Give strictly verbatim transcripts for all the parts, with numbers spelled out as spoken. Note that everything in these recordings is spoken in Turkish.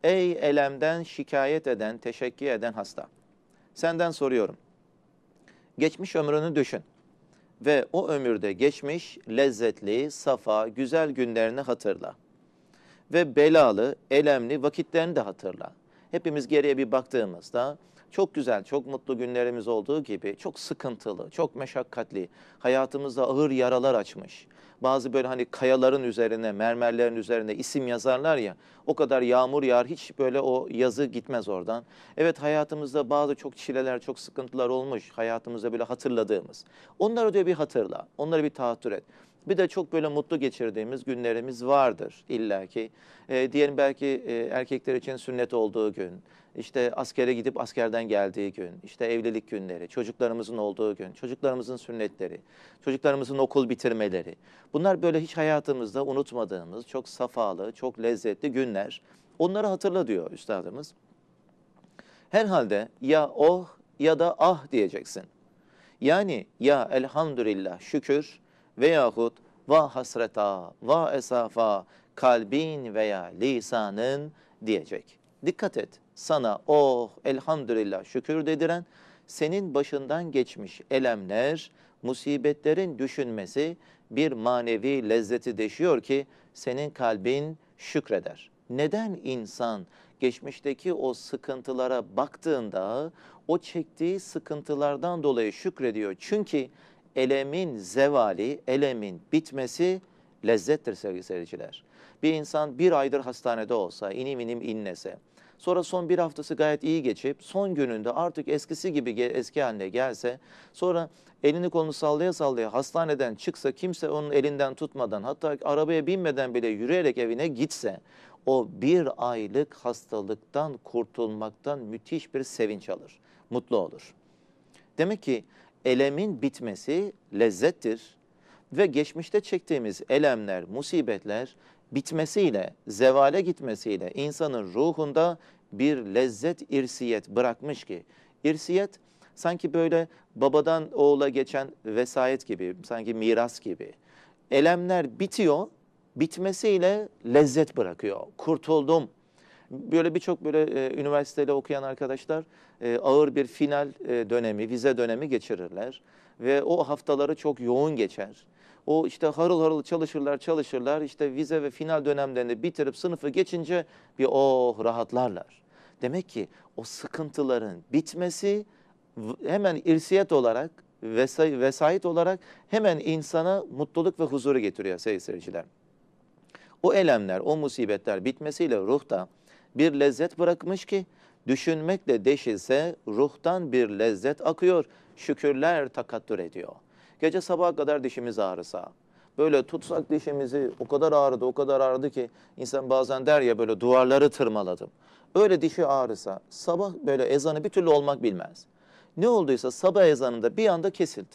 Ey elemden şikayet eden, teşekkür eden hasta. Senden soruyorum. Geçmiş ömrünü düşün ve o ömürde geçmiş lezzetli, safa, güzel günlerini hatırla. Ve belalı, elemli vakitlerini de hatırla. Hepimiz geriye bir baktığımızda çok güzel, çok mutlu günlerimiz olduğu gibi çok sıkıntılı, çok meşakkatli, hayatımızda ağır yaralar açmış. Bazı böyle hani kayaların üzerine, mermerlerin üzerine isim yazarlar ya, o kadar yağmur yağar, hiç böyle o yazı gitmez oradan. Evet, hayatımızda bazı çok çileler, çok sıkıntılar olmuş, hayatımızda böyle hatırladığımız. Onları diyor bir hatırla, onları bir tahattür et. Bir de çok böyle mutlu geçirdiğimiz günlerimiz vardır illaki. E, diyelim belki e, erkekler için sünnet olduğu gün, işte askere gidip askerden geldiği gün, işte evlilik günleri, çocuklarımızın olduğu gün, çocuklarımızın sünnetleri, çocuklarımızın okul bitirmeleri. Bunlar böyle hiç hayatımızda unutmadığımız çok safalı, çok lezzetli günler. Onları hatırla diyor üstadımız. Herhalde ya oh ya da ah diyeceksin. Yani ya elhamdülillah şükür veyahut va hasreta va esafa kalbin veya lisanın diyecek. Dikkat et, sana oh elhamdülillah şükür dediren senin başından geçmiş elemler, musibetlerin düşünmesi bir manevi lezzeti deşiyor ki senin kalbin şükreder. Neden insan geçmişteki o sıkıntılara baktığında o çektiği sıkıntılardan dolayı şükrediyor? Çünkü elemin zevali, elemin bitmesi lezzettir sevgili seyirciler. Bir insan bir aydır hastanede olsa, inim inim inlese, sonra son bir haftası gayet iyi geçip son gününde artık eskisi gibi eski haline gelse, sonra elini kolunu sallaya sallaya hastaneden çıksa, kimse onun elinden tutmadan, hatta arabaya binmeden bile yürüyerek evine gitse, o bir aylık hastalıktan kurtulmaktan müthiş bir sevinç alır, mutlu olur. Demek ki elemin bitmesi lezzettir ve geçmişte çektiğimiz elemler, musibetler bitmesiyle, zevale gitmesiyle insanın ruhunda bir lezzet, irsiyet bırakmış ki, irsiyet sanki böyle babadan oğula geçen vesayet gibi, sanki miras gibi. Elemler bitiyor, bitmesiyle lezzet bırakıyor. Kurtuldum. Böyle birçok böyle e, üniversitede okuyan arkadaşlar e, ağır bir final e, dönemi, vize dönemi geçirirler. Ve o haftaları çok yoğun geçer. O işte harıl harıl çalışırlar, çalışırlar. İşte vize ve final dönemlerini bitirip sınıfı geçince bir oh rahatlarlar. Demek ki o sıkıntıların bitmesi hemen irsiyet olarak, vesay vesayet olarak hemen insana mutluluk ve huzuru getiriyor sevgili seyirciler. O elemler, o musibetler bitmesiyle ruhta bir lezzet bırakmış ki düşünmekle deşilse ruhtan bir lezzet akıyor, şükürler takattür ediyor. Gece sabaha kadar dişimiz ağrısa, böyle tutsak dişimizi o kadar ağrıdı, o kadar ağrıdı ki insan bazen der ya böyle duvarları tırmaladım. Öyle dişi ağrısa sabah böyle ezanı bir türlü olmak bilmez. Ne olduysa sabah ezanında bir anda kesildi.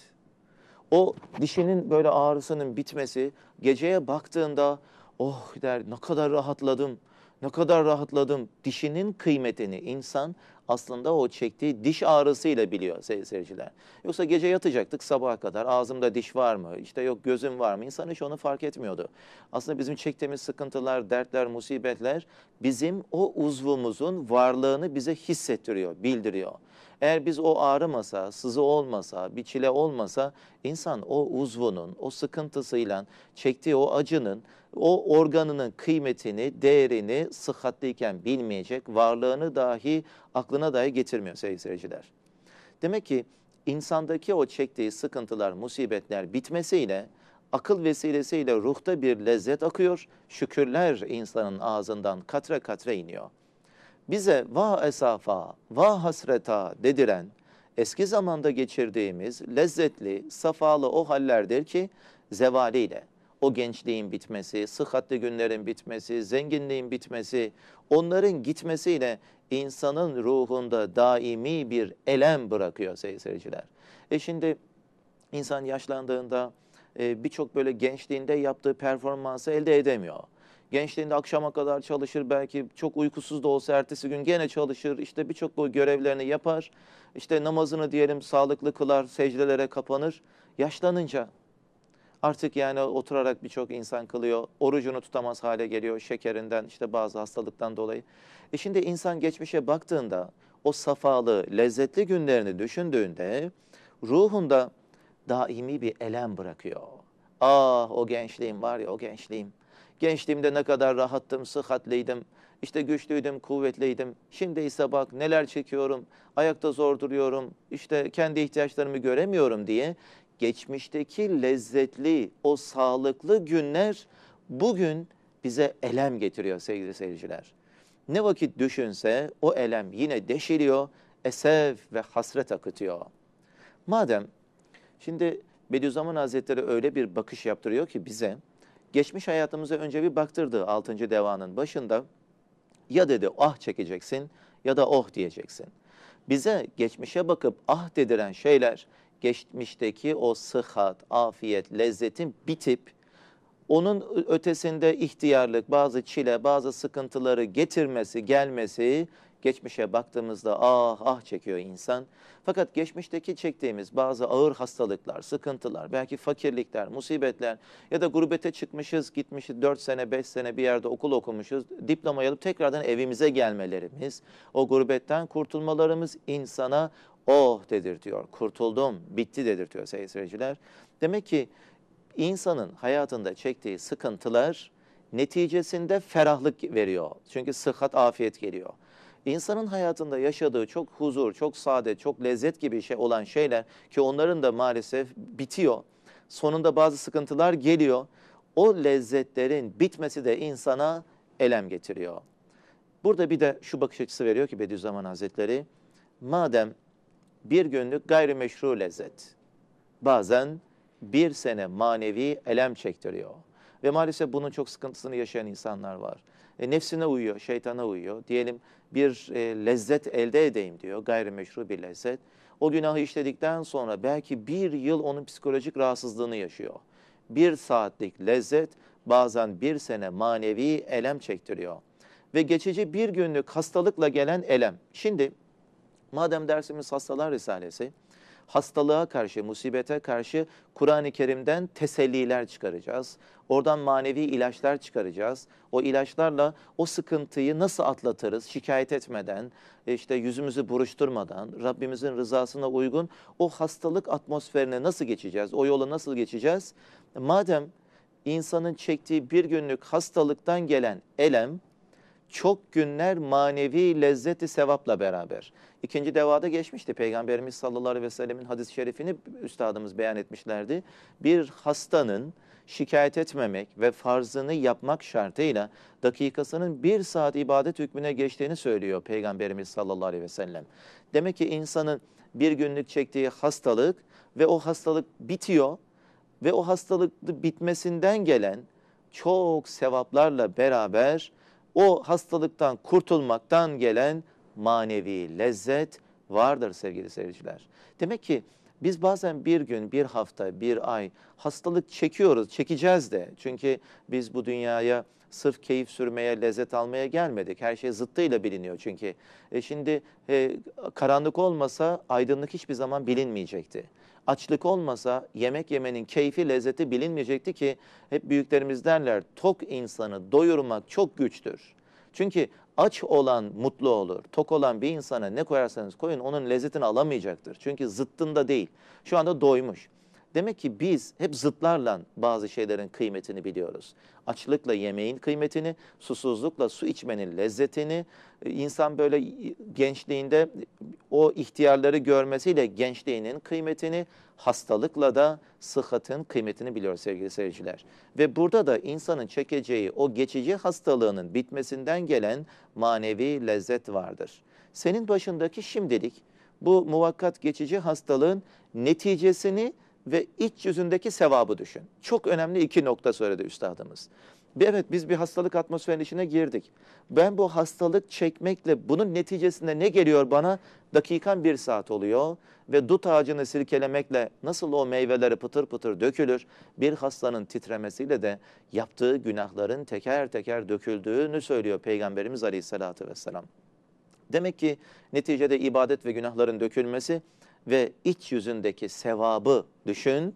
O dişinin böyle ağrısının bitmesi, geceye baktığında oh der ne kadar rahatladım, ne kadar rahatladım. Dişinin kıymetini insan aslında o çektiği diş ağrısıyla biliyor sevgili seyirciler. Yoksa gece yatacaktık sabaha kadar ağzımda diş var mı, işte yok gözüm var mı? İnsan hiç onu fark etmiyordu. Aslında bizim çektiğimiz sıkıntılar, dertler, musibetler bizim o uzvumuzun varlığını bize hissettiriyor, bildiriyor. Eğer biz o ağrımasa, sızı olmasa, bir çile olmasa insan o uzvunun, o sıkıntısıyla çektiği o acının, o organının kıymetini, değerini sıhhatliyken bilmeyecek, varlığını dahi aklına dahi getirmiyor sevgili seyirciler. Demek ki insandaki o çektiği sıkıntılar, musibetler bitmesiyle, akıl vesilesiyle ruhta bir lezzet akıyor, şükürler insanın ağzından katre katre iniyor. Bize va esafa, va hasreta dediren eski zamanda geçirdiğimiz lezzetli, safalı o hallerdir ki zevaliyle, o gençliğin bitmesi, sıhhatli günlerin bitmesi, zenginliğin bitmesi, onların gitmesiyle insanın ruhunda daimi bir elem bırakıyor sevgili seyirciler. E şimdi insan yaşlandığında e, birçok böyle gençliğinde yaptığı performansı elde edemiyor. Gençliğinde akşama kadar çalışır, belki çok uykusuz da olsa ertesi gün gene çalışır. İşte birçok bu görevlerini yapar. İşte namazını diyelim sağlıklı kılar, secdelere kapanır. Yaşlanınca Artık yani oturarak birçok insan kılıyor. Orucunu tutamaz hale geliyor şekerinden, işte bazı hastalıktan dolayı. E şimdi insan geçmişe baktığında o safalı, lezzetli günlerini düşündüğünde ruhunda daimi bir elem bırakıyor. Ah o gençliğim var ya o gençliğim. Gençliğimde ne kadar rahattım, sıhhatliydim. İşte güçlüydüm, kuvvetliydim. Şimdi ise bak neler çekiyorum, ayakta zor duruyorum, işte kendi ihtiyaçlarımı göremiyorum diye geçmişteki lezzetli, o sağlıklı günler bugün bize elem getiriyor sevgili seyirciler. Ne vakit düşünse o elem yine deşiliyor, esef ve hasret akıtıyor. Madem şimdi Bediüzzaman Hazretleri öyle bir bakış yaptırıyor ki bize, geçmiş hayatımıza önce bir baktırdı altıncı devanın başında. Ya dedi ah çekeceksin ya da oh diyeceksin. Bize geçmişe bakıp ah dediren şeyler, geçmişteki o sıhhat, afiyet, lezzetin bitip, onun ötesinde ihtiyarlık, bazı çile, bazı sıkıntıları getirmesi, gelmesi, geçmişe baktığımızda ah ah çekiyor insan. Fakat geçmişteki çektiğimiz bazı ağır hastalıklar, sıkıntılar, belki fakirlikler, musibetler ya da gurbete çıkmışız, gitmişiz dört sene, beş sene bir yerde okul okumuşuz, diplomayı alıp tekrardan evimize gelmelerimiz, o gurbetten kurtulmalarımız insana oh dedirtiyor, kurtuldum, bitti dedirtiyor sevgili seyirciler. Demek ki İnsanın hayatında çektiği sıkıntılar neticesinde ferahlık veriyor. Çünkü sıhhat, afiyet geliyor. İnsanın hayatında yaşadığı çok huzur, çok saadet, çok lezzet gibi şey olan şeyler ki onların da maalesef bitiyor. Sonunda bazı sıkıntılar geliyor. O lezzetlerin bitmesi de insana elem getiriyor. Burada bir de şu bakış açısı veriyor ki Bediüzzaman Hazretleri, madem bir günlük gayrimeşru lezzet, bazen bir sene manevi elem çektiriyor. Ve maalesef bunun çok sıkıntısını yaşayan insanlar var. E, nefsine uyuyor, şeytana uyuyor. Diyelim bir e, lezzet elde edeyim diyor, gayrimeşru bir lezzet. O günahı işledikten sonra belki bir yıl onun psikolojik rahatsızlığını yaşıyor. Bir saatlik lezzet bazen bir sene manevi elem çektiriyor. Ve geçici bir günlük hastalıkla gelen elem. Şimdi madem dersimiz Hastalar Risalesi, hastalığa karşı, musibete karşı Kur'an-ı Kerim'den teselliler çıkaracağız. Oradan manevi ilaçlar çıkaracağız. O ilaçlarla o sıkıntıyı nasıl atlatırız, şikayet etmeden, işte yüzümüzü buruşturmadan, Rabbimizin rızasına uygun o hastalık atmosferine nasıl geçeceğiz, o yola nasıl geçeceğiz? Madem insanın çektiği bir günlük hastalıktan gelen elem, çok günler manevi lezzeti sevapla beraber. İkinci devada geçmişti. Peygamberimiz sallallahu aleyhi ve sellemin hadis-i şerifini üstadımız beyan etmişlerdi. Bir hastanın şikayet etmemek ve farzını yapmak şartıyla dakikasının bir saat ibadet hükmüne geçtiğini söylüyor Peygamberimiz sallallahu aleyhi ve sellem. Demek ki insanın bir günlük çektiği hastalık ve o hastalık bitiyor ve o hastalık bitmesinden gelen çok sevaplarla beraber o hastalıktan kurtulmaktan gelen manevi lezzet vardır sevgili seyirciler. Demek ki biz bazen bir gün, bir hafta, bir ay hastalık çekiyoruz, çekeceğiz de. Çünkü biz bu dünyaya sırf keyif sürmeye, lezzet almaya gelmedik. Her şey zıttıyla biliniyor çünkü. E şimdi e, karanlık olmasa aydınlık hiçbir zaman bilinmeyecekti. Açlık olmasa yemek yemenin keyfi, lezzeti bilinmeyecekti ki hep büyüklerimiz derler, tok insanı doyurmak çok güçtür. Çünkü aç olan mutlu olur, tok olan bir insana ne koyarsanız koyun onun lezzetini alamayacaktır. Çünkü zıttında değil, şu anda doymuş. Demek ki biz hep zıtlarla bazı şeylerin kıymetini biliyoruz. Açlıkla yemeğin kıymetini, susuzlukla su içmenin lezzetini, insan böyle gençliğinde o ihtiyarları görmesiyle gençliğinin kıymetini, hastalıkla da sıhhatın kıymetini biliyor sevgili seyirciler. Ve burada da insanın çekeceği o geçici hastalığının bitmesinden gelen manevi lezzet vardır. Senin başındaki şimdilik bu muvakkat geçici hastalığın neticesini ve iç yüzündeki sevabı düşün. Çok önemli iki nokta söyledi üstadımız. Evet biz bir hastalık atmosferinin içine girdik. Ben bu hastalık çekmekle bunun neticesinde ne geliyor bana? Dakikan bir saat oluyor ve dut ağacını sirkelemekle nasıl o meyveleri pıtır pıtır dökülür, bir hastanın titremesiyle de yaptığı günahların teker teker döküldüğünü söylüyor Peygamberimiz Aleyhisselatü Vesselam. Demek ki neticede ibadet ve günahların dökülmesi ve iç yüzündeki sevabı düşün.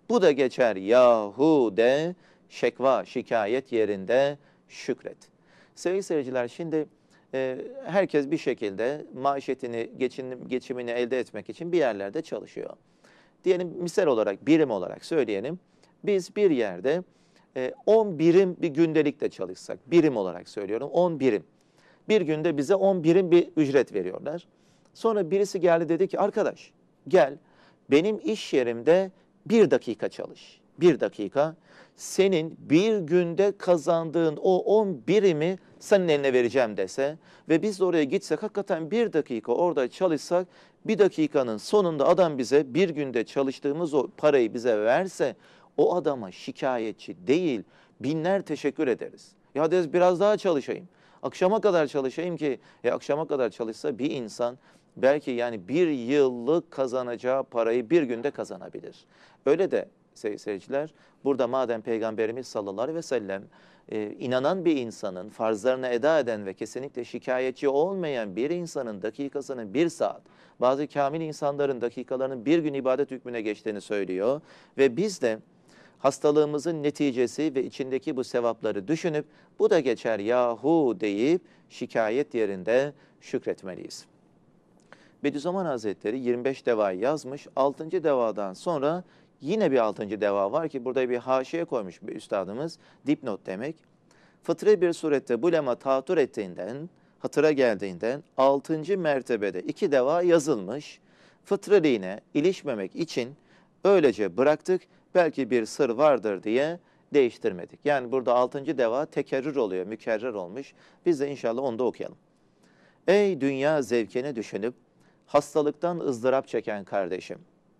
Bu da geçer yahu de, şekva, şikayet yerinde şükret. Sevgili seyirciler, şimdi e, herkes bir şekilde maişetini, geçinim, geçimini elde etmek için bir yerlerde çalışıyor. Diyelim misal olarak, birim olarak söyleyelim. Biz bir yerde e, on birim bir gündelikte çalışsak, birim olarak söylüyorum, on birim. Bir günde bize on birim bir ücret veriyorlar. Sonra birisi geldi, dedi ki arkadaş gel benim iş yerimde bir dakika çalış. Bir dakika, senin bir günde kazandığın o on birimi senin eline vereceğim dese ve biz de oraya gitsek, hakikaten bir dakika orada çalışsak, bir dakikanın sonunda adam bize bir günde çalıştığımız o parayı bize verse, o adama şikayetçi değil, binler teşekkür ederiz. Ya deriz biraz daha çalışayım. Akşama kadar çalışayım ki, e, akşama kadar çalışsa bir insan belki yani bir yıllık kazanacağı parayı bir günde kazanabilir. Öyle de sevgili seyirciler, burada madem Peygamberimiz sallallahu aleyhi ve sellem e, inanan bir insanın, farzlarını eda eden ve kesinlikle şikayetçi olmayan bir insanın dakikasının bir saat, bazı kamil insanların dakikalarının bir gün ibadet hükmüne geçtiğini söylüyor. Ve biz de hastalığımızın neticesi ve içindeki bu sevapları düşünüp bu da geçer yahu deyip şikayet yerinde şükretmeliyiz. Bediüzzaman Hazretleri yirmi beş devayı yazmış. altıncı devadan sonra yine bir altıncı deva var ki burada bir haşiye koymuş bir üstadımız. Dipnot demek. Fıtri bir surette bu lema taatür ettiğinden, hatıra geldiğinden altıncı mertebede iki deva yazılmış. Fıtriliğine ilişmemek için öylece bıraktık. Belki bir sır vardır diye değiştirmedik. Yani burada altıncı deva tekerrür oluyor, mükerrer olmuş. Biz de inşallah onu da okuyalım. Ey dünya zevkini düşünüp hastalıktan ızdırap çeken kardeşim.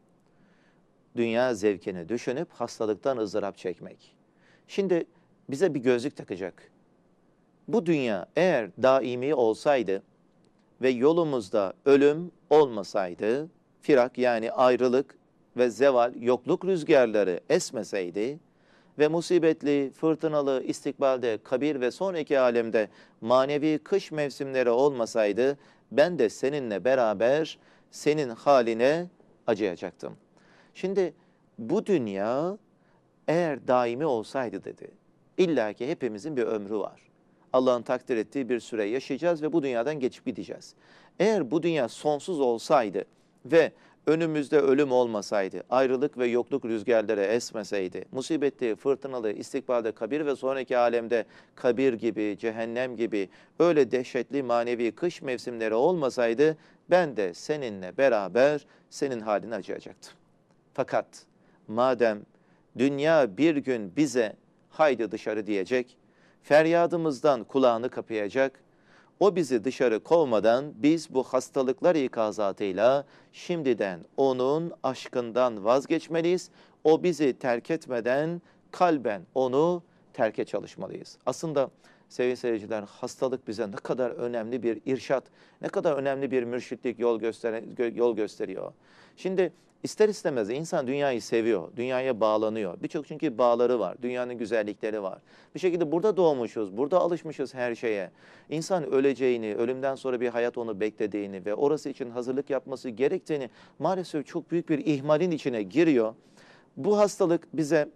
Dünya zevkini düşünüp hastalıktan ızdırap çekmek. Şimdi bize bir gözlük takacak. Bu dünya eğer daimi olsaydı ve yolumuzda ölüm olmasaydı, firak yani ayrılık ve zeval, yokluk rüzgarları esmeseydi ve musibetli, fırtınalı istikbalde, kabir ve sonraki alemde manevi kış mevsimleri olmasaydı, ben de seninle beraber senin haline acıyacaktım. Şimdi bu dünya eğer daimi olsaydı dedi, illa ki hepimizin bir ömrü var. Allah'ın takdir ettiği bir süre yaşayacağız ve bu dünyadan geçip gideceğiz. Eğer bu dünya sonsuz olsaydı ve önümüzde ölüm olmasaydı, ayrılık ve yokluk rüzgarları esmeseydi, musibetli, fırtınalı, istikbalde, kabir ve sonraki alemde kabir gibi, cehennem gibi öyle dehşetli manevi kış mevsimleri olmasaydı, ben de seninle beraber senin haline acıyacaktım. Fakat madem dünya bir gün bize haydi dışarı diyecek, feryadımızdan kulağını kapayacak, o bizi dışarı kovmadan biz bu hastalıklar ikazatıyla şimdiden onun aşkından vazgeçmeliyiz. O bizi terk etmeden kalben onu terke çalışmalıyız. Aslında sevgili seyirciler, hastalık bize ne kadar önemli bir irşat, ne kadar önemli bir mürşitlik yol, göster yol gösteriyor. Şimdi ister istemez insan dünyayı seviyor, dünyaya bağlanıyor. Birçok çünkü bağları var, dünyanın güzellikleri var. Bir şekilde burada doğmuşuz, burada alışmışız her şeye. İnsan öleceğini, ölümden sonra bir hayat onu beklediğini ve orası için hazırlık yapması gerektiğini maalesef çok büyük bir ihmalin içine giriyor. Bu hastalık bize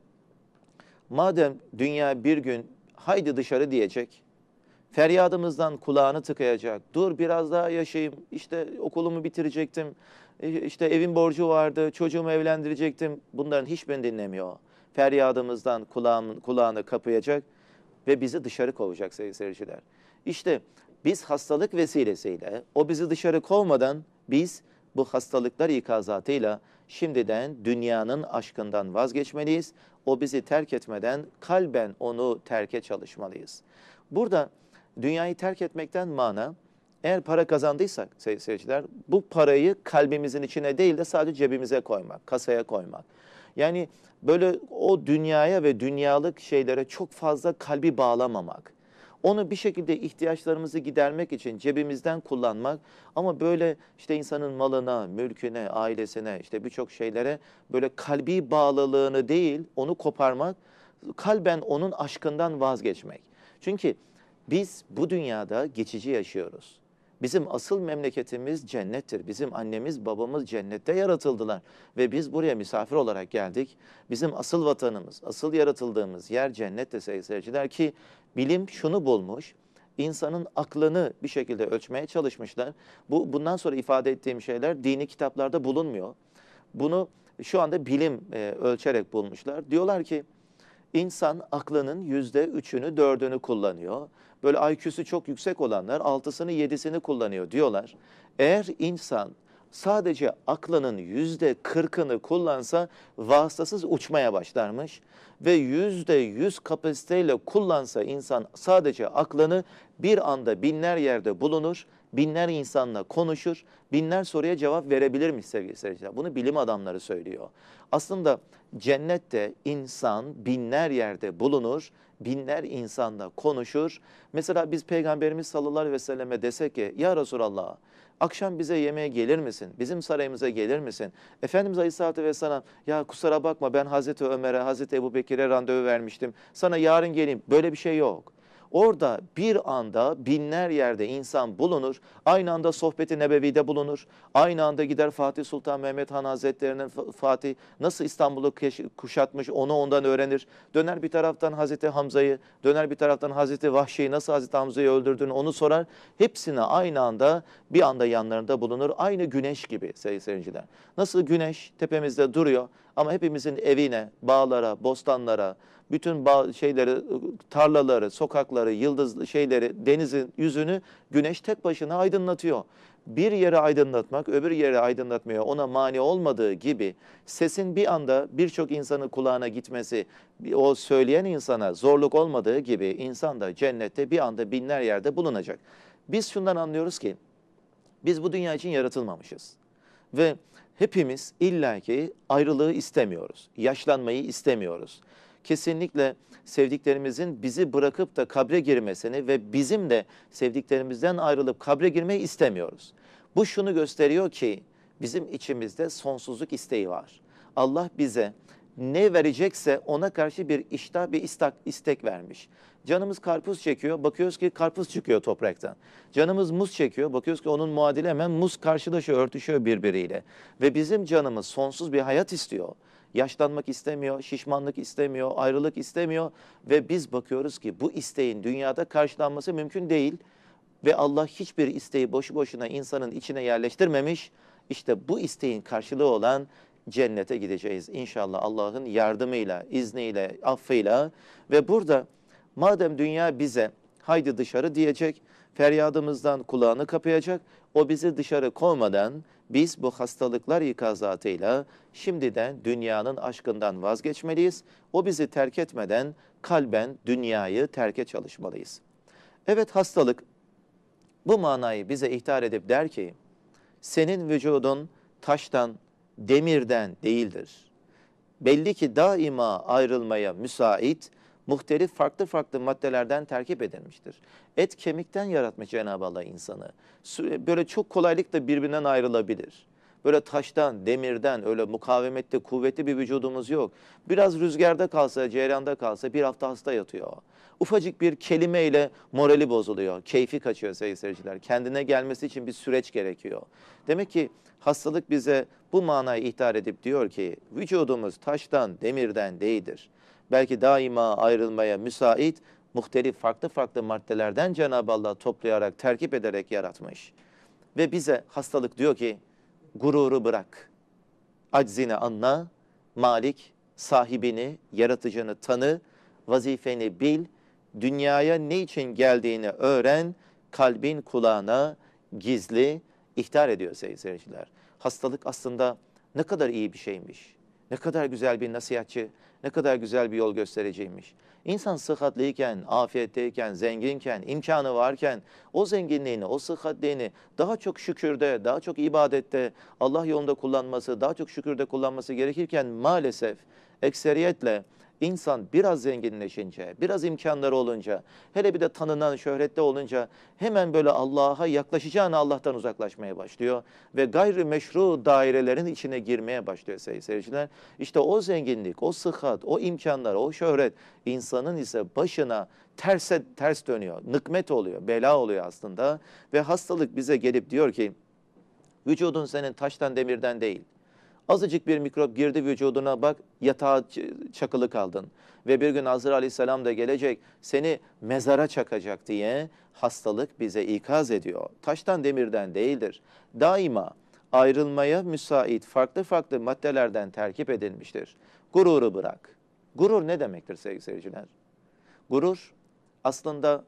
madem dünya bir gün haydi dışarı diyecek, feryadımızdan kulağını tıkayacak. Dur biraz daha yaşayayım, işte okulumu bitirecektim, işte evin borcu vardı, çocuğumu evlendirecektim. Bunların hiçbirini dinlemiyor. Feryadımızdan kulağını, kulağını kapayacak ve bizi dışarı kovacak sevgili seyirciler. İşte biz hastalık vesilesiyle, o bizi dışarı kovmadan biz bu hastalıklar ikazatıyla şimdiden dünyanın aşkından vazgeçmeliyiz. O bizi terk etmeden kalben onu terke çalışmalıyız. Burada dünyayı terk etmekten mana, eğer para kazandıysak sevgili seyirciler, bu parayı kalbimizin içine değil de sadece cebimize koymak, kasaya koymak. Yani böyle o dünyaya ve dünyalık şeylere çok fazla kalbi bağlamamak. Onu bir şekilde ihtiyaçlarımızı gidermek için cebimizden kullanmak, ama böyle işte insanın malına, mülküne, ailesine, işte birçok şeylere böyle kalbi bağlılığını değil, onu koparmak, kalben onun aşkından vazgeçmek. Çünkü biz bu dünyada geçici yaşıyoruz. Bizim asıl memleketimiz cennettir. Bizim annemiz babamız cennette yaratıldılar. Ve biz buraya misafir olarak geldik. Bizim asıl vatanımız, asıl yaratıldığımız yer cennette sevgili seyirciler, ki bilim şunu bulmuş. İnsanın aklını bir şekilde ölçmeye çalışmışlar. Bu bundan sonra ifade ettiğim şeyler dini kitaplarda bulunmuyor. Bunu şu anda bilim e, ölçerek bulmuşlar. Diyorlar ki İnsan aklının yüzde üçünü, dördünü kullanıyor. Böyle I Q'su çok yüksek olanlar altısını, yedisini kullanıyor diyorlar. Eğer insan sadece aklının yüzde kırkını kullansa vasıtasız uçmaya başlarmış. Ve yüzde yüz kapasiteyle kullansa insan sadece aklını bir anda binler yerde bulunur, binler insanla konuşur, binler soruya cevap verebilirmiş sevgili seyirciler. Bunu bilim adamları söylüyor. Aslında cennette insan binler yerde bulunur, binler insanla konuşur. Mesela biz Peygamberimiz sallallahu aleyhi ve selleme desek ki, ya Resulallah, akşam bize yemeğe gelir misin? Bizim sarayımıza gelir misin? Efendimiz Aleyhisselatü Vesselam, ya kusura bakma ben Hazreti Ömer'e, Hazreti Ebubekir'e randevu vermiştim. Sana yarın geleyim. Böyle bir şey yok. Orada bir anda binler yerde insan bulunur, aynı anda sohbeti nebevide bulunur, aynı anda gider Fatih Sultan Mehmet Han Hazretleri'nin Fatih nasıl İstanbul'u kuşatmış onu ondan öğrenir. Döner bir taraftan Hazreti Hamza'yı, döner bir taraftan Hazreti Vahşi'yi nasıl Hazreti Hamza'yı öldürdüğünü onu sorar. Hepsine aynı anda bir anda yanlarında bulunur. Aynı güneş gibi sevgili seyirciler. Nasıl güneş tepemizde duruyor ama hepimizin evine, bağlara, bostanlara, bütün bağ şeyleri, tarlaları, sokakları, yıldız şeyleri, denizin yüzünü güneş tek başına aydınlatıyor. Bir yere aydınlatmak, öbür yere aydınlatmaya ona mani olmadığı gibi sesin bir anda birçok insanın kulağına gitmesi, o söyleyen insana zorluk olmadığı gibi insan da cennette bir anda binler yerde bulunacak. Biz şundan anlıyoruz ki biz bu dünya için yaratılmamışız. Ve hepimiz illaki ayrılığı istemiyoruz, yaşlanmayı istemiyoruz. Kesinlikle sevdiklerimizin bizi bırakıp da kabre girmesini ve bizim de sevdiklerimizden ayrılıp kabre girmeyi istemiyoruz. Bu şunu gösteriyor ki bizim içimizde sonsuzluk isteği var. Allah bize ne verecekse ona karşı bir iştah, bir istek, istek vermiş. Canımız karpuz çekiyor, bakıyoruz ki karpuz çıkıyor topraktan. Canımız muz çekiyor, bakıyoruz ki onun muadili hemen muz karşılaşıyor, örtüşüyor birbiriyle. Ve bizim canımız sonsuz bir hayat istiyor. Yaşlanmak istemiyor, şişmanlık istemiyor, ayrılık istemiyor ve biz bakıyoruz ki bu isteğin dünyada karşılanması mümkün değil ve Allah hiçbir isteği boşu boşuna insanın içine yerleştirmemiş. İşte bu isteğin karşılığı olan cennete gideceğiz inşallah Allah'ın yardımıyla, izniyle, affıyla. Ve burada madem dünya bize haydi dışarı diyecek, feryadımızdan kulağını kapayacak, o bizi dışarı kovmadan biz bu hastalıklar ikazatıyla şimdiden dünyanın aşkından vazgeçmeliyiz. O bizi terk etmeden kalben dünyayı terke çalışmalıyız. Evet, hastalık bu manayı bize ihtar edip der ki, senin vücudun taştan, demirden değildir. Belli ki daima ayrılmaya müsait, muhtelif farklı farklı maddelerden terkip edilmiştir. Et kemikten yaratmış Cenab-ı Allah insanı. Böyle çok kolaylıkla birbirinden ayrılabilir. Böyle taştan, demirden, öyle mukavemetli, kuvvetli bir vücudumuz yok. Biraz rüzgarda kalsa, ceyranda kalsa bir hafta hasta yatıyor. Ufacık bir kelimeyle morali bozuluyor, keyfi kaçıyor sevgili seyirciler. Kendine gelmesi için bir süreç gerekiyor. Demek ki hastalık bize bu manayı ihtar edip diyor ki, vücudumuz taştan, demirden değildir. Belki daima ayrılmaya müsait, muhtelif farklı farklı maddelerden Cenab-ı Allah toplayarak, terkip ederek yaratmış. Ve bize hastalık diyor ki, gururu bırak, aczini anla, malik, sahibini, yaratıcını tanı, vazifeni bil, dünyaya ne için geldiğini öğren, kalbin kulağına gizli ihtar ediyor sevgili seyirciler. Hastalık aslında ne kadar iyi bir şeymiş, ne kadar güzel bir nasihatçı, ne kadar güzel bir yol göstericiymiş. İnsan sıhhatliyken, afiyetteyken, zenginken, imkanı varken o zenginliğini, o sıhhatliğini daha çok şükürde, daha çok ibadette, Allah yolunda kullanması, daha çok şükürde kullanması gerekirken maalesef ekseriyetle İnsan biraz zenginleşince, biraz imkanları olunca, hele bir de tanınan, şöhretli olunca hemen böyle Allah'a yaklaşacağına Allah'tan uzaklaşmaya başlıyor ve gayrimeşru dairelerin içine girmeye başlıyor sevgili seyirciler. İşte o zenginlik, o sıhhat, o imkanlar, o şöhret insanın ise başına terse ters dönüyor. Nıkmet oluyor, bela oluyor aslında. Ve hastalık bize gelip diyor ki vücudun senin taştan demirden değil. Azıcık bir mikrop girdi vücuduna, bak yatağa çakılı kaldın. Ve bir gün Azrail Aleyhisselam da gelecek seni mezara çakacak diye hastalık bize ikaz ediyor. Taştan demirden değildir. Daima ayrılmaya müsait farklı farklı maddelerden terkip edilmiştir. Gururu bırak. Gurur ne demektir sevgili seyirciler? Gurur aslında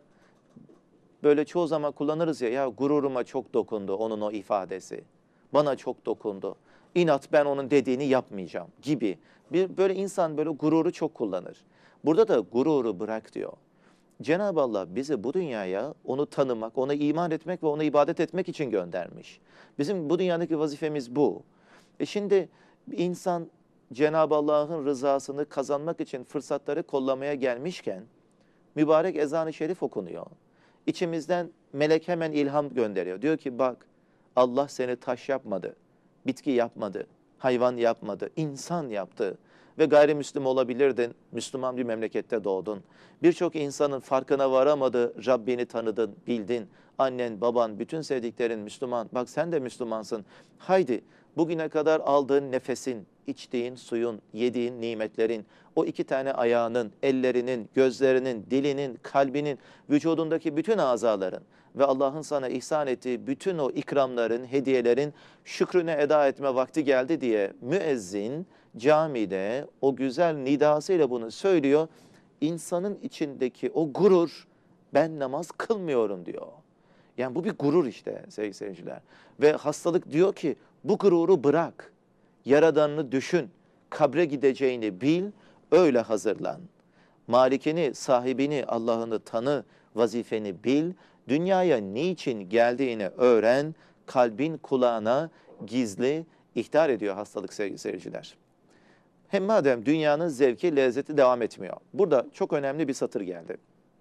böyle çoğu zaman kullanırız ya, ya gururuma çok dokundu onun o ifadesi. Bana çok dokundu. İnat ben onun dediğini yapmayacağım gibi. Bir böyle insan böyle gururu çok kullanır. Burada da gururu bırak diyor. Cenab-ı Allah bizi bu dünyaya onu tanımak, ona iman etmek ve ona ibadet etmek için göndermiş. Bizim bu dünyadaki vazifemiz bu. E şimdi insan Cenab-ı Allah'ın rızasını kazanmak için fırsatları kollamaya gelmişken mübarek ezan-ı şerif okunuyor. İçimizden melek hemen ilham gönderiyor. Diyor ki bak Allah seni taş yapmadı, bitki yapmadı, hayvan yapmadı, insan yaptı. Ve gayrimüslim olabilirdin, Müslüman bir memlekette doğdun. Birçok insanın farkına varamadı, Rabbini tanıdın, bildin. Annen, baban, bütün sevdiklerin Müslüman. Bak sen de Müslümansın. Haydi bugüne kadar aldığın nefesin, içtiğin suyun, yediğin nimetlerin, o iki tane ayağının, ellerinin, gözlerinin, dilinin, kalbinin, vücudundaki bütün azaların ve Allah'ın sana ihsan ettiği bütün o ikramların, hediyelerin şükrüne eda etme vakti geldi diye müezzin camide o güzel nidasıyla bunu söylüyor. İnsanın içindeki o gurur, ben namaz kılmıyorum diyor. Yani bu bir gurur işte sevgili seyirciler. Ve hastalık diyor ki bu gururu bırak. Yaradanını düşün. Kabre gideceğini bil, öyle hazırlan. Malikini, sahibini, Allah'ını tanı, vazifeni bil. Dünyaya niçin geldiğini öğren. Kalbin kulağına gizli ihtar ediyor hastalık sevgili seyirciler. Hem madem dünyanın zevki, lezzeti devam etmiyor. Burada çok önemli bir satır geldi.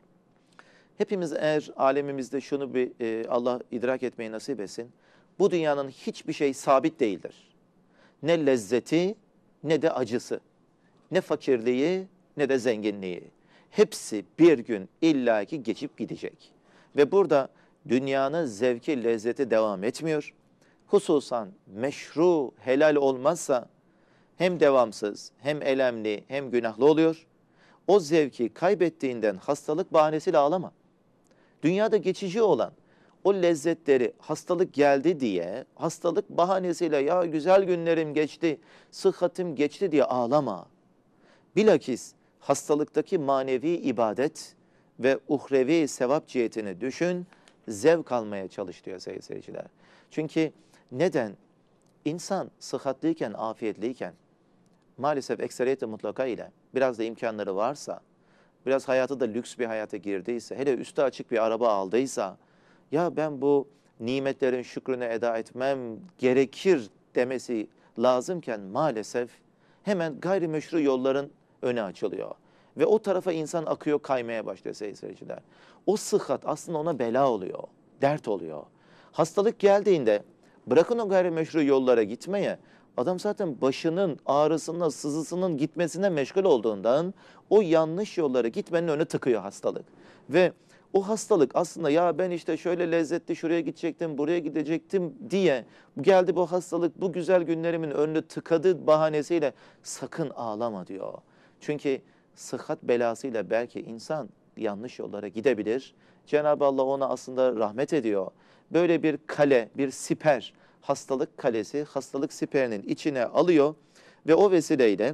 Hepimiz eğer alemimizde şunu bir e, Allah idrak etmeyi nasip etsin. Bu dünyanın hiçbir şey sabit değildir. Ne lezzeti ne de acısı. Ne fakirliği ne de zenginliği. Hepsi bir gün illaki geçip gidecek. Ve burada dünyanın zevki, lezzeti devam etmiyor. Hususan meşru, helal olmazsa hem devamsız, hem elemli, hem günahlı oluyor. O zevki kaybettiğinden hastalık bahanesiyle ağlama. Dünyada geçici olan o lezzetleri hastalık geldi diye, hastalık bahanesiyle ya güzel günlerim geçti, sıhhatim geçti diye ağlama. Bilakis hastalıktaki manevi ibadet ve uhrevi sevap cihetini düşün, zevk almaya çalış diyor sevgili seyirciler. Çünkü neden? İnsan sıhhatliyken, afiyetliyken, maalesef ekseriyeti mutlaka ile biraz da imkanları varsa, biraz hayatı da lüks bir hayata girdiyse, hele üstü açık bir araba aldıysa, ya ben bu nimetlerin şükrünü eda etmem gerekir demesi lazımken maalesef hemen gayrimeşru yolların önü açılıyor. Ve o tarafa insan akıyor, kaymaya başlıyor sevgili seyirciler. O sıhhat aslında ona bela oluyor, dert oluyor. Hastalık geldiğinde bırakın o gayrimeşru yollara gitmeye, adam zaten başının ağrısına, sızısının gitmesine meşgul olduğundan o yanlış yollara gitmenin önüne tıkıyor hastalık. Ve o hastalık aslında ya ben işte şöyle lezzetli şuraya gidecektim, buraya gidecektim diye geldi bu hastalık bu güzel günlerimin önünü tıkadı bahanesiyle sakın ağlama diyor. Çünkü sıhhat belasıyla belki insan yanlış yollara gidebilir. Cenab-ı Allah ona aslında rahmet ediyor. Böyle bir kale, bir siper, hastalık kalesi, hastalık siperinin içine alıyor ve o vesileyle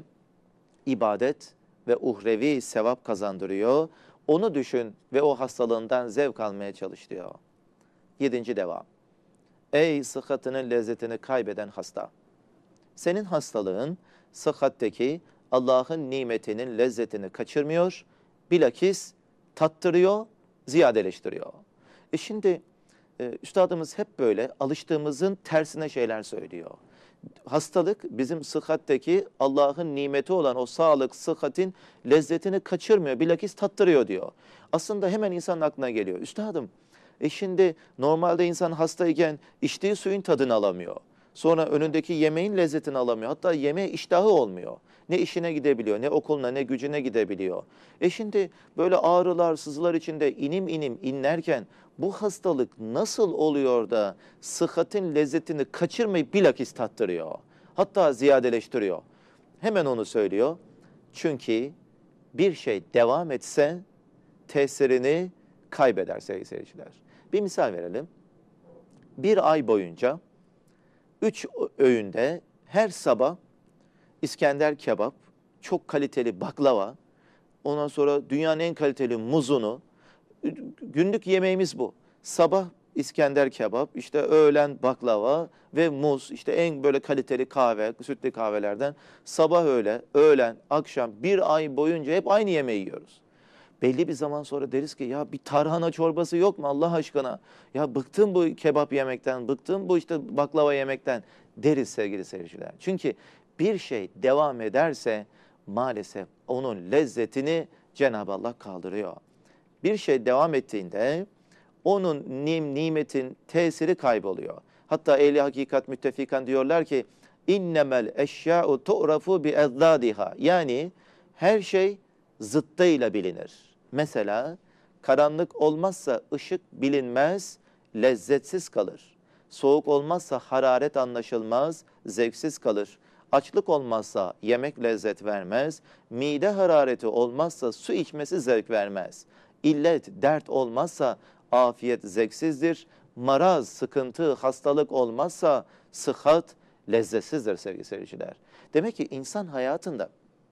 ibadet ve uhrevi sevap kazandırıyor. Onu düşün ve o hastalığından zevk almaya çalış diyor. Yedinci devam. Ey sıhhatinin lezzetini kaybeden hasta! Senin hastalığın sıhhatteki Allah'ın nimetinin lezzetini kaçırmıyor, bilakis tattırıyor, ziyadeleştiriyor. E şimdi e, üstadımız hep böyle alıştığımızın tersine şeyler söylüyor. Hastalık bizim sıhhatteki Allah'ın nimeti olan o sağlık, sıhhatin lezzetini kaçırmıyor, bilakis tattırıyor diyor. Aslında hemen insanın aklına geliyor. Üstadım, e şimdi normalde insan hastayken içtiği suyun tadını alamıyor. Sonra önündeki yemeğin lezzetini alamıyor. Hatta yemeğe iştahı olmuyor. Ne işine gidebiliyor, ne okuluna, ne gücüne gidebiliyor. E şimdi böyle ağrılar, sızılar içinde inim inim inlerken bu hastalık nasıl oluyor da sıhhatin lezzetini kaçırmayıp bilakis tattırıyor? Hatta ziyadeleştiriyor. Hemen onu söylüyor. Çünkü bir şey devam etse tesirini kaybeder sevgili seyirciler. Bir misal verelim. Bir ay boyunca üç öğünde her sabah İskender kebap, çok kaliteli baklava, ondan sonra dünyanın en kaliteli muzunu, günlük yemeğimiz bu. Sabah İskender kebap, işte öğlen baklava ve muz, işte en böyle kaliteli kahve, sütlü kahvelerden sabah öğle, öğlen, akşam bir ay boyunca hep aynı yemeği yiyoruz. Belli bir zaman sonra deriz ki ya bir tarhana çorbası yok mu Allah aşkına? Ya bıktım bu kebap yemekten, bıktım bu işte baklava yemekten deriz sevgili seyirciler. Çünkü bir şey devam ederse maalesef onun lezzetini Cenab-ı Allah kaldırıyor. Bir şey devam ettiğinde onun nim, nimetin tesiri kayboluyor. Hatta ehli hakikat müttefikan diyorlar ki innemel eşya'u tu'rafu bi ezzadiha. Yani her şey zıttıyla bilinir. Mesela karanlık olmazsa ışık bilinmez, lezzetsiz kalır. Soğuk olmazsa hararet anlaşılmaz, zevksiz kalır. Açlık olmazsa yemek lezzet vermez, mide harareti olmazsa su içmesi zevk vermez. İllet, dert olmazsa afiyet zevksizdir. Maraz, sıkıntı, hastalık olmazsa sıhhat lezzetsizdir sevgili seyirciler. Demek ki insan hayatında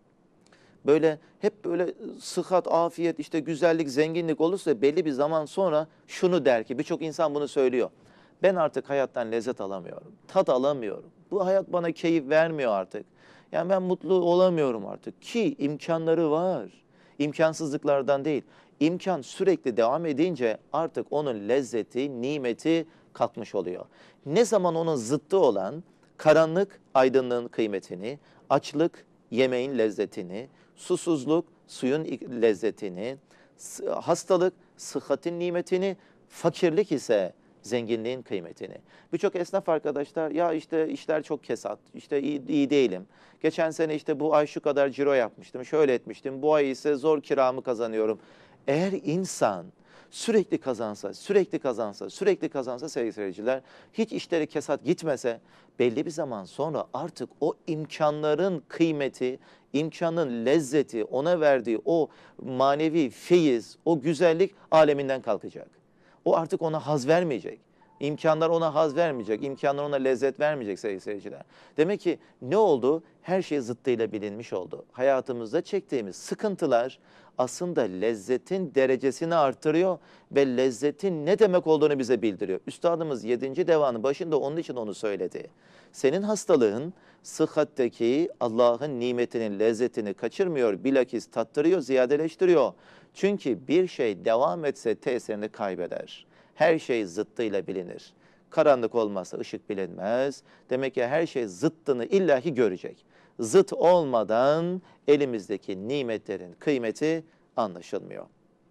böyle hep böyle sıhhat, afiyet, işte güzellik, zenginlik olursa belli bir zaman sonra şunu der ki birçok insan bunu söylüyor. Ben artık hayattan lezzet alamıyorum, tat alamıyorum. Bu hayat bana keyif vermiyor artık. Yani ben mutlu olamıyorum artık ki imkanları var. İmkansızlıklardan değil. İmkan sürekli devam edince artık onun lezzeti, nimeti kalkmış oluyor. Ne zaman onun zıttı olan karanlık aydınlığın kıymetini, açlık yemeğin lezzetini, susuzluk suyun lezzetini, hastalık sıhhatin nimetini, fakirlik ise zenginliğin kıymetini. Birçok esnaf arkadaşlar ya işte işler çok kesat, işte iyi, iyi değilim. Geçen sene işte bu ay şu kadar ciro yapmıştım, şöyle etmiştim, bu ay ise zor kiramı kazanıyorum. Eğer insan sürekli kazansa, sürekli kazansa, sürekli kazansa sevgili seyirciler, hiç işleri kesat gitmese belli bir zaman sonra artık o imkanların kıymeti, imkanın lezzeti, ona verdiği o manevi feyiz, o güzellik aleminden kalkacak. O artık ona haz vermeyecek. İmkanlar ona haz vermeyecek, imkanlar ona lezzet vermeyecek sevgili seyirciler. Demek ki ne oldu? Her şey zıttıyla bilinmiş oldu. Hayatımızda çektiğimiz sıkıntılar aslında lezzetin derecesini artırıyor ve lezzetin ne demek olduğunu bize bildiriyor. Üstadımız yedinci devanın başında onun için onu söyledi. Senin hastalığın sıhhatteki Allah'ın nimetinin lezzetini kaçırmıyor, bilakis tattırıyor, ziyadeleştiriyor. Çünkü bir şey devam etse tesirini kaybeder. Her şey zıttıyla bilinir. Karanlık olmazsa ışık bilinmez. Demek ki her şey zıttını illaki görecek. Zıt olmadan elimizdeki nimetlerin kıymeti anlaşılmıyor.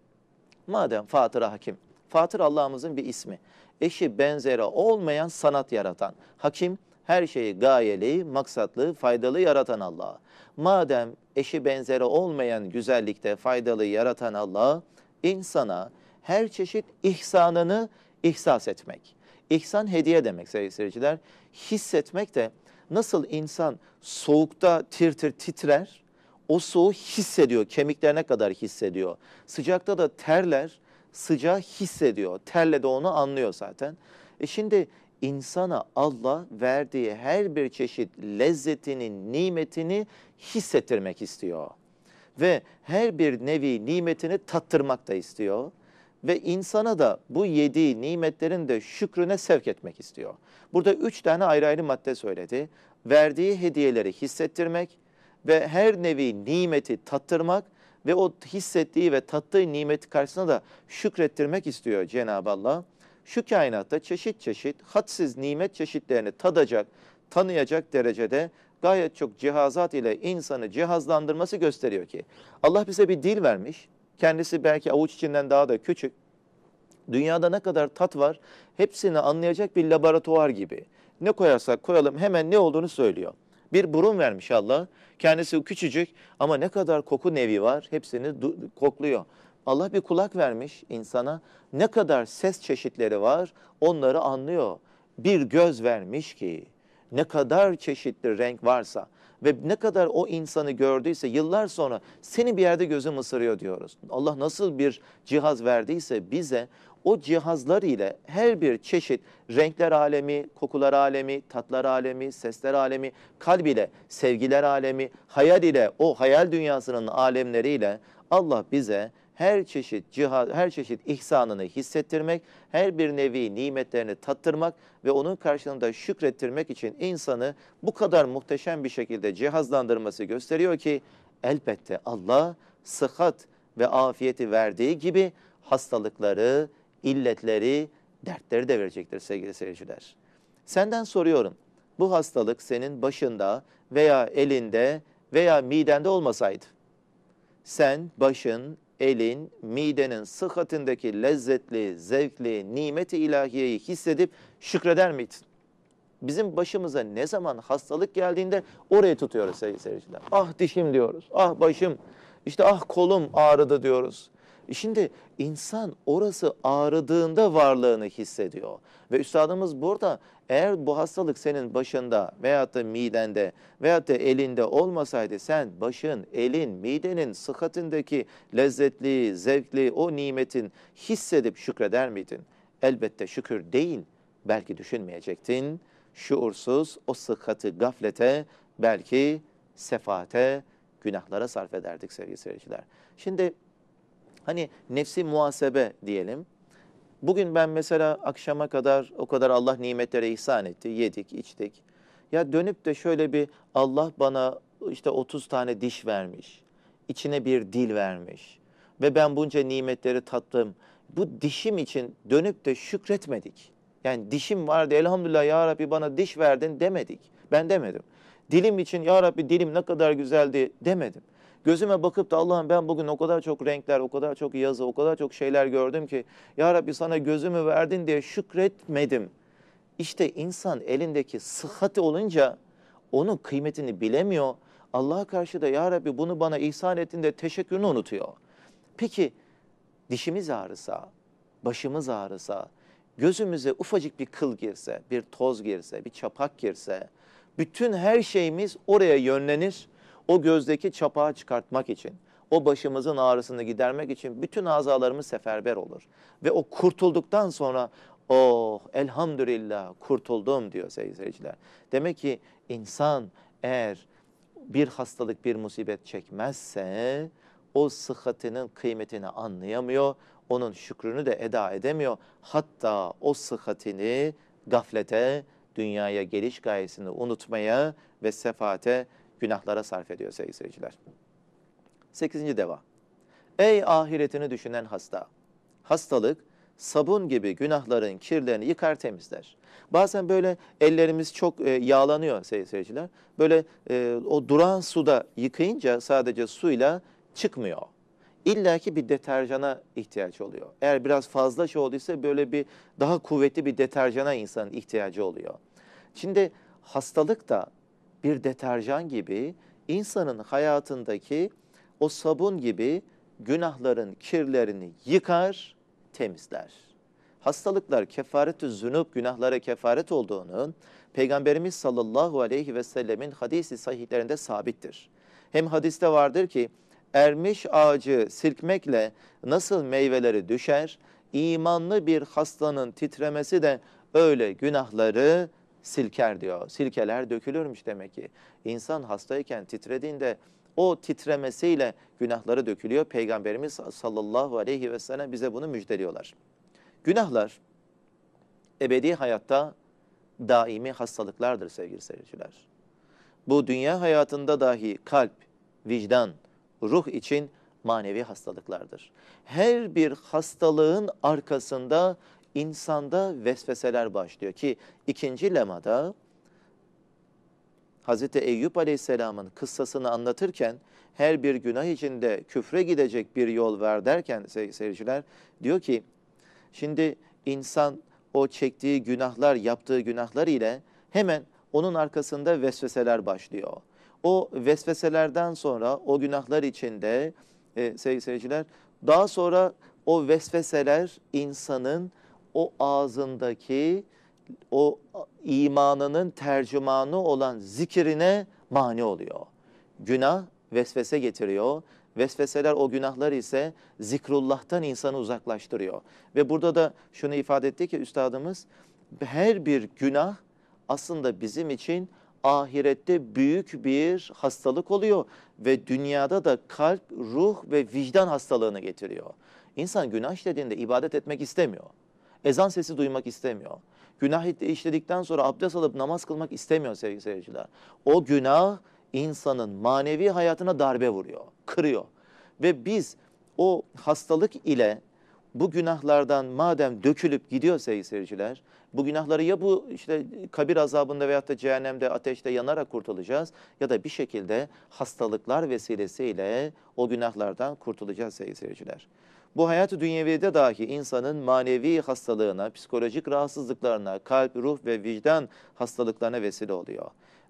Madem Fatır Hakim, Fatır Allah'ımızın bir ismi. Eşi benzeri olmayan sanat yaratan. Hakim, her şeyi gayeli, maksatlı, faydalı yaratan Allah. Madem eşi benzeri olmayan güzellikte faydalı yaratan Allah, insana her çeşit ihsanını ihsas etmek. İhsan hediye demek sevgili seyirciler. Hissetmek de nasıl insan soğukta tir tir titrer, o soğuğu hissediyor, kemiklerine kadar hissediyor. Sıcakta da terler, sıcağı hissediyor. Terle de onu anlıyor zaten. E şimdi insana Allah verdiği her bir çeşit lezzetinin, nimetini hissettirmek istiyor. Ve her bir nevi nimetini tattırmak da istiyor. Ve insana da bu yediği nimetlerin de şükrüne sevk etmek istiyor. Burada üç tane ayrı ayrı madde söyledi. Verdiği hediyeleri hissettirmek ve her nevi nimeti tattırmak ve o hissettiği ve tattığı nimeti karşısında da şükrettirmek istiyor Cenab-ı Allah. Şu kainatta çeşit çeşit hadsiz nimet çeşitlerini tadacak, tanıyacak derecede gayet çok cihazat ile insanı cihazlandırması gösteriyor ki Allah bize bir dil vermiş. Kendisi belki avuç içinden daha da küçük. Dünyada ne kadar tat var hepsini anlayacak bir laboratuvar gibi. Ne koyarsak koyalım hemen ne olduğunu söylüyor. Bir burun vermiş Allah. Kendisi küçücük ama ne kadar koku nevi var hepsini kokluyor. Allah bir kulak vermiş insana. Ne kadar ses çeşitleri var onları anlıyor. Bir göz vermiş ki ne kadar çeşitli renk varsa ve ne kadar o insanı gördüyse yıllar sonra seni bir yerde gözüm ısırıyor diyoruz. Allah nasıl bir cihaz verdiyse bize o cihazlar ile her bir çeşit renkler alemi, kokular alemi, tatlar alemi, sesler alemi, kalb ile sevgiler alemi, hayal ile o hayal dünyasının alemleriyle Allah bize her çeşit cihaz, her çeşit ihsanını hissettirmek, her bir nevi nimetlerini tattırmak ve onun karşılığında şükrettirmek için insanı bu kadar muhteşem bir şekilde cihazlandırması gösteriyor ki elbette Allah sıhhat ve afiyeti verdiği gibi hastalıkları, illetleri, dertleri de verecektir sevgili seyirciler. Senden soruyorum, bu hastalık senin başında veya elinde veya midende olmasaydı, sen başın, elin, midenin sıhhatindeki lezzetli, zevkli, nimeti ilahiyeyi hissedip şükreder miydin? Bizim başımıza ne zaman hastalık geldiğinde orayı tutuyoruz sevgili seyirciler. Ah dişim diyoruz, ah başım, işte ah kolum ağrıdı diyoruz. Şimdi insan orası ağrıdığında varlığını hissediyor. Ve üstadımız burada eğer bu hastalık senin başında veyahut da midende veyahut da elinde olmasaydı sen başın, elin, midenin sıhhatindeki lezzetli, zevkli o nimetin hissedip şükreder miydin? Elbette şükür değil, belki düşünmeyecektin. Şuursuz o sıhhati gaflete, belki sefaate, günahlara sarf ederdik sevgili seyirciler. Şimdi hani nefsi muhasebe diyelim. Bugün ben mesela akşama kadar o kadar Allah nimetlere ihsan etti. Yedik, içtik. Ya dönüp de şöyle bir Allah bana işte otuz tane diş vermiş. İçine bir dil vermiş. Ve ben bunca nimetleri tattım. Bu dişim için dönüp de şükretmedik. Yani dişim vardı elhamdülillah ya Rabbi bana diş verdin demedik. Ben demedim. Dilim için ya Rabbi dilim ne kadar güzeldi demedim. Gözüme bakıp da Allah'ım ben bugün o kadar çok renkler, o kadar çok yazı, o kadar çok şeyler gördüm ki ya Rabbi sana gözümü verdin diye şükretmedim. İşte insan elindeki sıhhati olunca onun kıymetini bilemiyor. Allah'a karşı da ya Rabbi bunu bana ihsan ettin de teşekkürünü unutuyor. Peki dişimiz ağrısa, başımız ağrısa, gözümüze ufacık bir kıl girse, bir toz girse, bir çapak girse, bütün her şeyimiz oraya yönlenir. O gözdeki çapağı çıkartmak için, o başımızın ağrısını gidermek için bütün azalarımız seferber olur. Ve o kurtulduktan sonra, oh elhamdülillah kurtuldum diyor sevgili seyirciler. Demek ki insan eğer bir hastalık, bir musibet çekmezse, o sıhhatinin kıymetini anlayamıyor, onun şükrünü de eda edemiyor. Hatta o sıhhatini gaflete, dünyaya geliş gayesini unutmaya ve sefaate, günahlara sarf ediyor sevgili seyirciler. Sekizinci deva. Ey ahiretini düşünen hasta! Hastalık sabun gibi günahların kirlerini yıkar temizler. Bazen böyle ellerimiz çok e, yağlanıyor sevgili seyirciler. Böyle e, o duran suda yıkayınca sadece suyla çıkmıyor. İlla ki bir deterjana ihtiyaç oluyor. Eğer biraz fazla şey olduysa böyle bir daha kuvvetli bir deterjana insanın ihtiyacı oluyor. Şimdi hastalık da bir deterjan gibi insanın hayatındaki o sabun gibi günahların kirlerini yıkar, temizler. Hastalıklar kefaret-ü zünub, günahlara kefaret olduğunu Peygamberimiz sallallahu aleyhi ve sellemin hadisi sahihlerinde sabittir. Hem hadiste vardır ki ermiş ağacı silkmekle nasıl meyveleri düşer, imanlı bir hastanın titremesi de öyle günahları silker diyor. Silkeler dökülürmüş demek ki. İnsan hastayken titrediğinde o titremesiyle günahları dökülüyor. Peygamberimiz sallallahu aleyhi ve sellem bize bunu müjdeliyorlar. Günahlar ebedi hayatta daimi hastalıklardır sevgili seyirciler. Bu dünya hayatında dahi kalp, vicdan, ruh için manevi hastalıklardır. Her bir hastalığın arkasında insanda vesveseler başlıyor ki ikinci lemada Hazreti Eyüp Aleyhisselam'ın kıssasını anlatırken her bir günah içinde küfre gidecek bir yol var derken seyirciler diyor ki şimdi insan o çektiği günahlar, yaptığı günahlar ile hemen onun arkasında vesveseler başlıyor. O vesveselerden sonra o günahlar içinde e, sevgili seyirciler, daha sonra o vesveseler insanın o ağzındaki o imanının tercümanı olan zikrine mani oluyor. Günah vesvese getiriyor. Vesveseler, o günahlar ise zikrullah'tan insanı uzaklaştırıyor. Ve burada da şunu ifade etti ki üstadımız, her bir günah aslında bizim için ahirette büyük bir hastalık oluyor ve dünyada da kalp, ruh ve vicdan hastalığını getiriyor. İnsan günah işlediğinde ibadet etmek istemiyor. Ezan sesi duymak istemiyor. Günah işledikten sonra abdest alıp namaz kılmak istemiyor sevgili seyirciler. O günah insanın manevi hayatına darbe vuruyor, kırıyor. Ve biz o hastalık ile bu günahlardan madem dökülüp gidiyor sevgili seyirciler, bu günahları ya bu işte kabir azabında veyahut da cehennemde ateşte yanarak kurtulacağız ya da bir şekilde hastalıklar vesilesiyle o günahlardan kurtulacağız sevgili seyirciler. Bu hayat-ı dünyevide dahi insanın manevi hastalığına, psikolojik rahatsızlıklarına, kalp, ruh ve vicdan hastalıklarına vesile oluyor.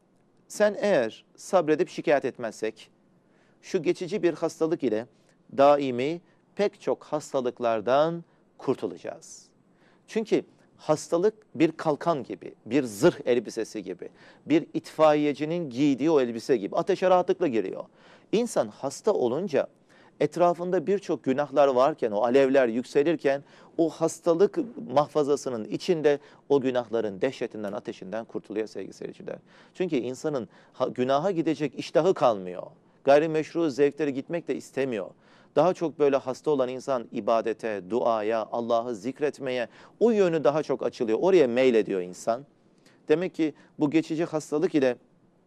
Sen eğer sabredip şikayet etmezsek, şu geçici bir hastalık ile daimi pek çok hastalıklardan kurtulacağız. Çünkü hastalık bir kalkan gibi, bir zırh elbisesi gibi, bir itfaiyecinin giydiği o elbise gibi ateşe rahatlıkla giriyor. İnsan hasta olunca etrafında birçok günahlar varken, o alevler yükselirken o hastalık mahfazasının içinde o günahların dehşetinden, ateşinden kurtuluyor sevgili seyirciler. Çünkü insanın günaha gidecek iştahı kalmıyor. Gayrimeşru zevkleri gitmek de istemiyor. Daha çok böyle hasta olan insan ibadete, duaya, Allah'ı zikretmeye, o yönü daha çok açılıyor. Oraya meylediyor insan. Demek ki bu geçici hastalık ile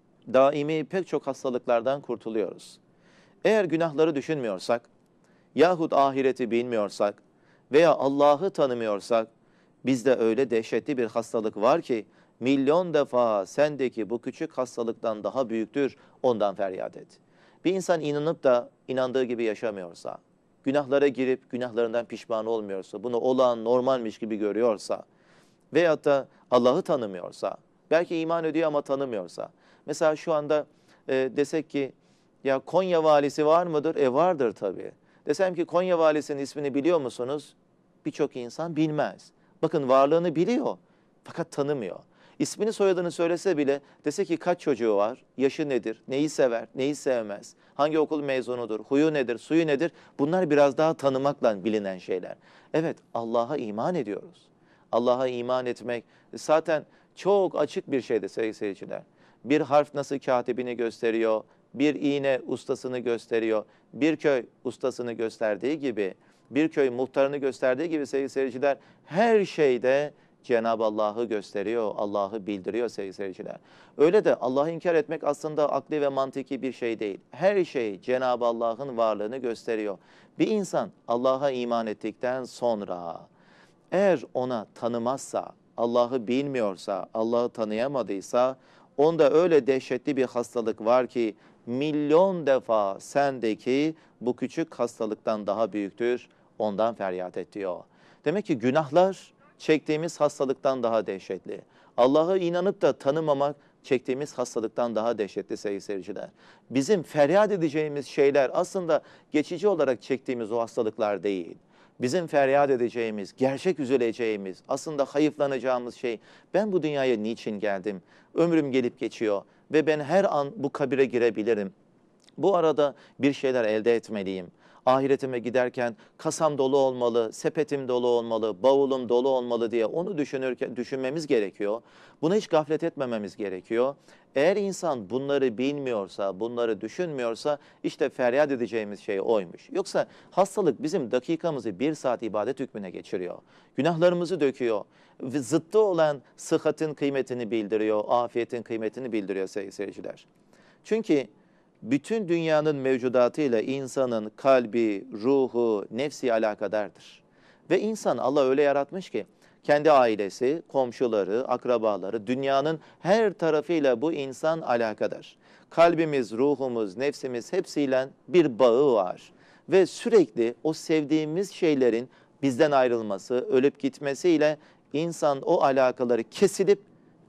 daimi pek çok hastalıklardan kurtuluyoruz. Eğer günahları düşünmüyorsak yahut ahireti bilmiyorsak veya Allah'ı tanımıyorsak bizde öyle dehşetli bir hastalık var ki milyon defa sendeki bu küçük hastalıktan daha büyüktür, ondan feryat et. Bir insan inanıp da inandığı gibi yaşamıyorsa, günahlara girip günahlarından pişman olmuyorsa, bunu olağan normalmiş gibi görüyorsa veyahut da Allah'ı tanımıyorsa, belki iman ediyor ama tanımıyorsa, mesela şu anda e, desek ki ya Konya valisi var mıdır? E vardır tabii. Desem ki Konya valisinin ismini biliyor musunuz? Birçok insan bilmez. Bakın varlığını biliyor fakat tanımıyor. İsmini soyadını söylese bile dese ki kaç çocuğu var, yaşı nedir, neyi sever, neyi sevmez, hangi okul mezunudur, huyu nedir, suyu nedir? Bunlar biraz daha tanımakla bilinen şeyler. Evet, Allah'a iman ediyoruz. Allah'a iman etmek zaten çok açık bir şeydir sevgili seyirciler. Bir harf nasıl katibini gösteriyor, bir iğne ustasını gösteriyor, bir köy ustasını gösterdiği gibi, bir köy muhtarını gösterdiği gibi sevgili seyirciler, her şeyde Cenab-ı Allah'ı gösteriyor, Allah'ı bildiriyor sevgili seyirciler. Öyle de Allah'ı inkar etmek aslında akli ve mantıki bir şey değil. Her şey Cenab-ı Allah'ın varlığını gösteriyor. Bir insan Allah'a iman ettikten sonra eğer ona tanımazsa, Allah'ı bilmiyorsa, Allah'ı tanıyamadıysa, onda öyle dehşetli bir hastalık var ki milyon defa sendeki bu küçük hastalıktan daha büyüktür, ondan feryat et diyor. Demek ki günahlar çektiğimiz hastalıktan daha dehşetli. Allah'ı inanıp da tanımamak çektiğimiz hastalıktan daha dehşetli sevgili seyirciler. Bizim feryat edeceğimiz şeyler aslında geçici olarak çektiğimiz o hastalıklar değil. Bizim feryat edeceğimiz, gerçek üzüleceğimiz, aslında hayıflanacağımız şey, ben bu dünyaya niçin geldim? Ömrüm gelip geçiyor ve ben her an bu kabire girebilirim. Bu arada bir şeyler elde etmeliyim. Ahiretime giderken kasam dolu olmalı, sepetim dolu olmalı, bavulum dolu olmalı diye onu düşünürken düşünmemiz gerekiyor. Buna hiç gaflet etmememiz gerekiyor. Eğer insan bunları bilmiyorsa, bunları düşünmüyorsa işte feryat edeceğimiz şey oymuş. Yoksa hastalık bizim dakikamızı bir saat ibadet hükmüne geçiriyor. Günahlarımızı döküyor. Ve zıttı olan sıhhatin kıymetini bildiriyor, afiyetin kıymetini bildiriyor sevgili seyirciler. Çünkü bütün dünyanın mevcudatıyla insanın kalbi, ruhu, nefsi alakadardır. Ve insan Allah öyle yaratmış ki kendi ailesi, komşuları, akrabaları, dünyanın her tarafıyla bu insan alakadar. Kalbimiz, ruhumuz, nefsimiz hepsiyle bir bağı var. Ve sürekli o sevdiğimiz şeylerin bizden ayrılması, ölüp gitmesiyle insan o alakaları kesilip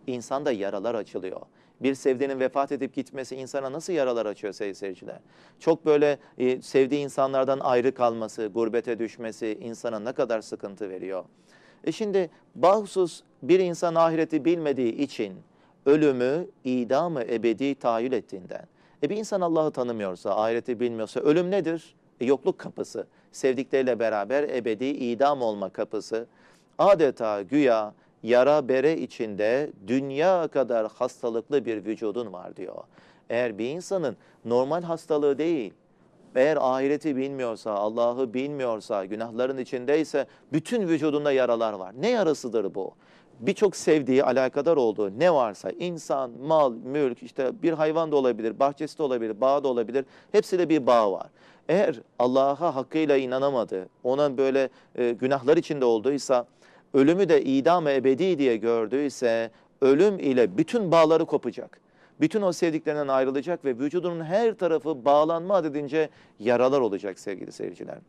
insanda yaralar açılıyor. Bir sevdiğinin vefat edip gitmesi insana nasıl yaralar açıyor sevgili seyirciler? Çok böyle e, sevdiği insanlardan ayrı kalması, gurbete düşmesi insana ne kadar sıkıntı veriyor. E şimdi bahsus bir insan ahireti bilmediği için ölümü idam-ı ebedi tahayyül ettiğinden. E bir insan Allah'ı tanımıyorsa, ahireti bilmiyorsa ölüm nedir? E yokluk kapısı. Sevdikleriyle beraber ebedi idam olma kapısı. Adeta güya yara bere içinde dünya kadar hastalıklı bir vücudun var diyor. Eğer bir insanın normal hastalığı değil, eğer ahireti bilmiyorsa, Allah'ı bilmiyorsa, günahların içindeyse bütün vücudunda yaralar var. Ne yarasıdır bu? Birçok sevdiği, alakadar olduğu ne varsa insan, mal, mülk, işte bir hayvan da olabilir, bahçesi de olabilir, bağı da olabilir. Hepsiyle bir bağ var. Eğer Allah'a hakkıyla inanamadı, ona böyle e, günahlar içinde olduysa, ölümü de idam-ı ebedi diye gördüyse ölüm ile bütün bağları kopacak. Bütün o sevdiklerinden ayrılacak ve vücudunun her tarafı bağlanma adedince yaralar olacak sevgili seyirciler.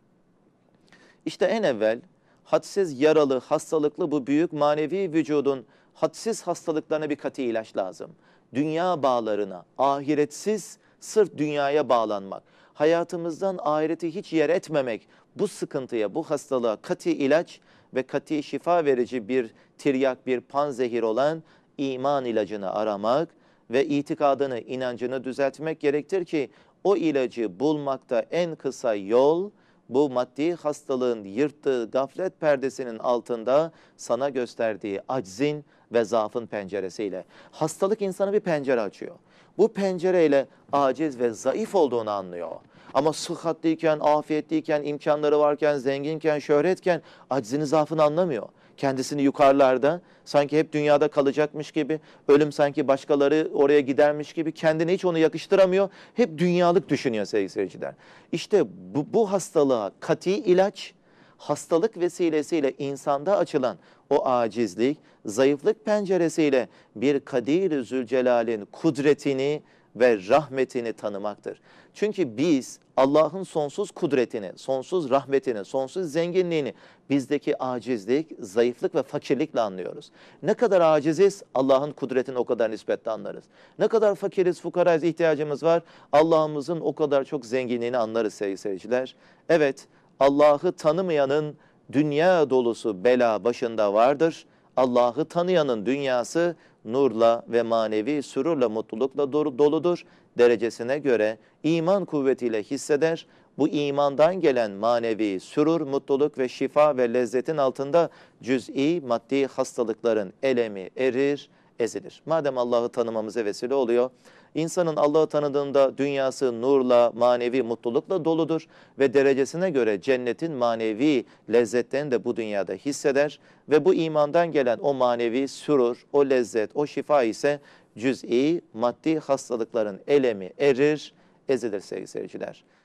İşte en evvel hadsiz yaralı, hastalıklı bu büyük manevi vücudun hadsiz hastalıklarına bir kati ilaç lazım. Dünya bağlarına, ahiretsiz sırf dünyaya bağlanmak, hayatımızdan ahireti hiç yer etmemek, bu sıkıntıya, bu hastalığa kati ilaç ve kati şifa verici bir tiryak, bir panzehir olan iman ilacını aramak ve itikadını, inancını düzeltmek gerektir ki o ilacı bulmakta en kısa yol bu maddi hastalığın yırttığı gaflet perdesinin altında sana gösterdiği aczin ve zaafın penceresiyle. Hastalık insana bir pencere açıyor. Bu pencereyle aciz ve zayıf olduğunu anlıyor. Ama sıhhatliyken, afiyetliyken, imkanları varken, zenginken, şöhretken aczini, zaafını anlamıyor. Kendisini yukarılarda, sanki hep dünyada kalacakmış gibi, ölüm sanki başkaları oraya gidermiş gibi kendine hiç onu yakıştıramıyor. Hep dünyalık düşünüyor sevgili seyirciler. İşte bu, bu hastalığa kati ilaç, hastalık vesilesiyle insanda açılan o acizlik, zayıflık penceresiyle bir Kadir-i Zülcelal'in kudretini ve rahmetini tanımaktır. Çünkü biz Allah'ın sonsuz kudretini, sonsuz rahmetini, sonsuz zenginliğini bizdeki acizlik, zayıflık ve fakirlikle anlıyoruz. Ne kadar aciziz, Allah'ın kudretini o kadar nispetle anlarız. Ne kadar fakiriz, fukarayız, ihtiyacımız var, Allah'ımızın o kadar çok zenginliğini anlarız sevgili seyirciler. Evet, Allah'ı tanımayanın dünya dolusu bela başında vardır. Allah'ı tanıyanın dünyası nurla ve manevi sürurla, mutlulukla doludur. Derecesine göre iman kuvvetiyle hisseder. Bu imandan gelen manevi sürur, mutluluk ve şifa ve lezzetin altında cüz'i maddi hastalıkların elemi erir, ezilir. Madem Allah'ı tanımamıza vesile oluyor, İnsanın Allah'ı tanıdığında dünyası nurla, manevi mutlulukla doludur ve derecesine göre cennetin manevi lezzetlerini de bu dünyada hisseder ve bu imandan gelen o manevi sürur, o lezzet, o şifa ise cüz'i maddi hastalıkların elemi erir, ezilir sevgili seyirciler.